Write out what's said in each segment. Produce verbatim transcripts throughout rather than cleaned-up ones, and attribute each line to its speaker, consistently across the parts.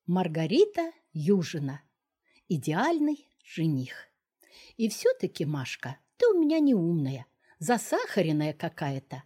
Speaker 1: Маргарита Южина. Идеальный жених. И все-таки, Машка, ты у меня не умная, засахаренная какая-то.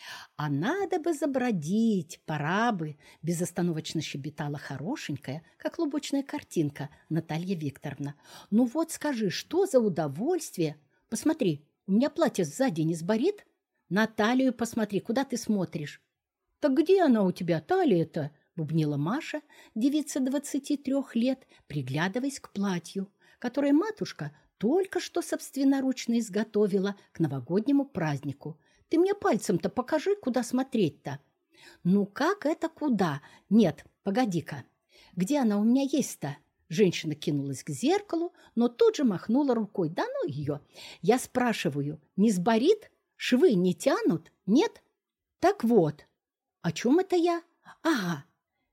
Speaker 1: А надо бы забродить, пора бы, безостановочно щебетала хорошенькая, как лубочная картинка, Наталья Викторовна. Ну вот скажи, что за удовольствие? Посмотри, у меня платье сзади не сборит? На талию посмотри, куда ты смотришь? Так где она у тебя, талия-то? Бубнила Маша, девица двадцати трех лет, приглядываясь к платью, которое матушка только что собственноручно изготовила к новогоднему празднику. Ты мне пальцем-то покажи, куда смотреть-то. Ну как это куда? Нет, погоди-ка. Где она у меня есть-то? Женщина кинулась к зеркалу, но тут же махнула рукой. Да ну ее! Я спрашиваю, не сборит? Швы не тянут? Нет? Так вот, о чем это я? Ага.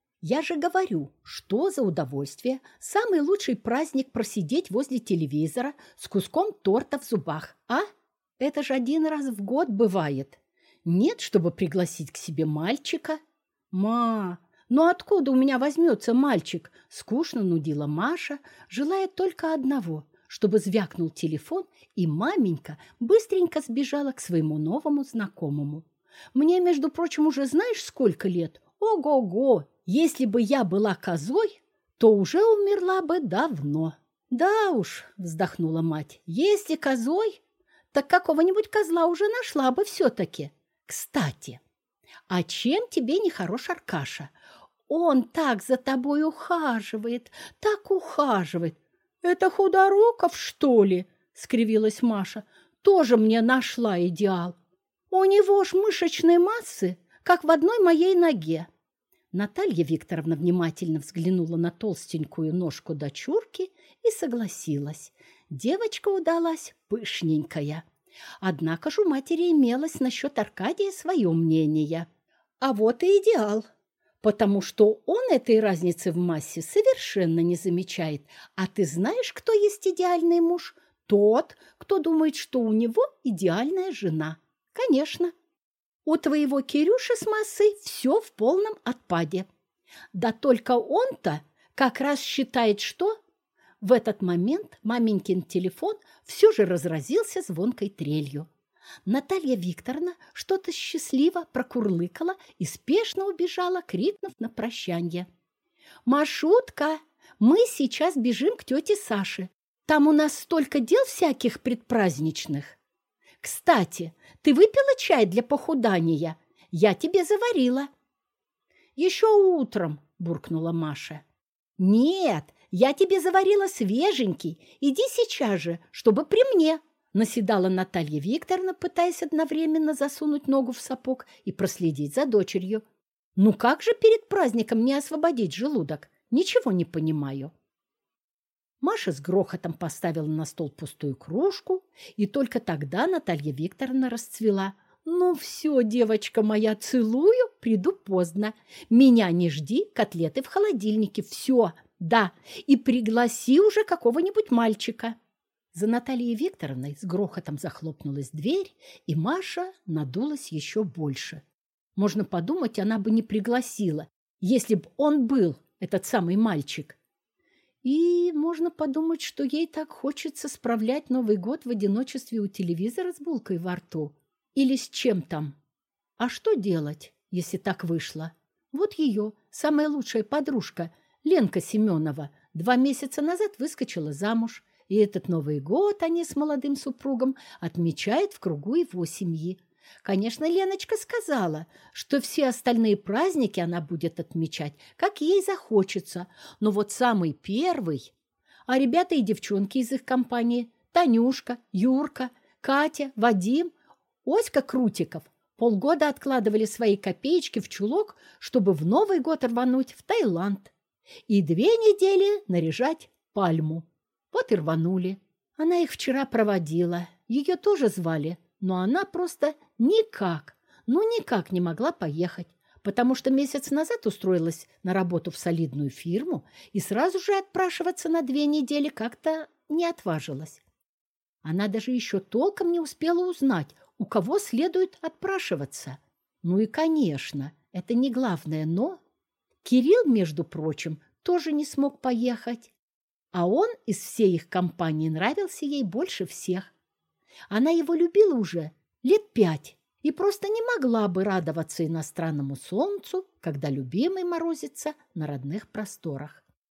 Speaker 1: Я же говорю, что за удовольствие, самый лучший праздник просидеть возле телевизора с куском торта в зубах, а? Это же один раз в год бывает. Нет, чтобы пригласить к себе мальчика. Ма, ну откуда у меня возьмется мальчик? Скучно нудила Маша, желая только одного, чтобы звякнул телефон, и маменька быстренько сбежала к своему новому знакомому. Мне, между прочим, уже знаешь, сколько лет? Ого-го! Если бы я была козой, то уже умерла бы давно. Да уж, вздохнула мать, если козой, так какого-нибудь козла уже нашла бы все-таки. Кстати, а чем тебе не хорош Аркаша? Он так за тобой ухаживает, так ухаживает. Это Худороков, что ли? Скривилась Маша. Тоже мне нашла идеал. У него ж мышечной массы, как в одной моей ноге. Наталья Викторовна внимательно взглянула на толстенькую ножку дочурки и согласилась. Девочка удалась пышненькая. Однако же у матери имелось насчет Аркадия свое мнение. А вот и идеал, потому что он этой разницы в массе совершенно не замечает. А ты знаешь, кто есть идеальный муж? Тот, кто думает, что у него идеальная жена. Конечно. У твоего Кирюши с массой все в полном отпаде. Да только он-то как раз считает, что... В этот момент маменькин телефон все же разразился звонкой трелью. Наталья Викторовна что-то счастливо прокурлыкала и спешно убежала, крикнув на прощанье. «Машутка, мы сейчас бежим к тете Саше. Там у нас столько дел всяких предпраздничных. Кстати, ты выпила чай для похудания? Я тебе заварила». «Еще утром», – буркнула Маша. «Нет, я тебе заварила свеженький. Иди сейчас же, чтобы при мне», – наседала Наталья Викторовна, пытаясь одновременно засунуть ногу в сапог и проследить за дочерью. «Ну как же перед праздником не освободить желудок? Ничего не понимаю». Маша с грохотом поставила на стол пустую кружку, и только тогда Наталья Викторовна расцвела. «Ну все, девочка моя, целую, приду поздно. Меня не жди, котлеты в холодильнике, все, да, и пригласи уже какого-нибудь мальчика». За Натальей Викторовной с грохотом захлопнулась дверь, и Маша надулась еще больше. Можно подумать, она бы не пригласила, если б он был, этот самый мальчик. И можно подумать, что ей так хочется справлять Новый год в одиночестве у телевизора с булкой во рту. Или с чем там. А что делать, если так вышло? Вот ее, самая лучшая подружка, Ленка Семенова, два месяца назад выскочила замуж, и этот Новый год они с молодым супругом отмечают в кругу его семьи. Конечно, Леночка сказала, что все остальные праздники она будет отмечать, как ей захочется, но вот самый первый... А ребята и девчонки из их компании, Танюшка, Юрка, Катя, Вадим, Оська Крутиков, полгода откладывали свои копеечки в чулок, чтобы в Новый год рвануть в Таиланд. И две недели наряжать пальму. Вот и рванули. Она их вчера проводила, ее тоже звали, но она просто никак, ну никак не могла поехать, потому что месяц назад устроилась на работу в солидную фирму и сразу же отпрашиваться на две недели как-то не отважилась. Она даже еще толком не успела узнать, у кого следует отпрашиваться. Ну и, конечно, это не главное, но... Кирилл, между прочим, тоже не смог поехать, а он из всей их компании нравился ей больше всех. Она его любила уже лет пять и просто не могла бы радоваться иностранному солнцу, когда любимый морозится на родных просторах.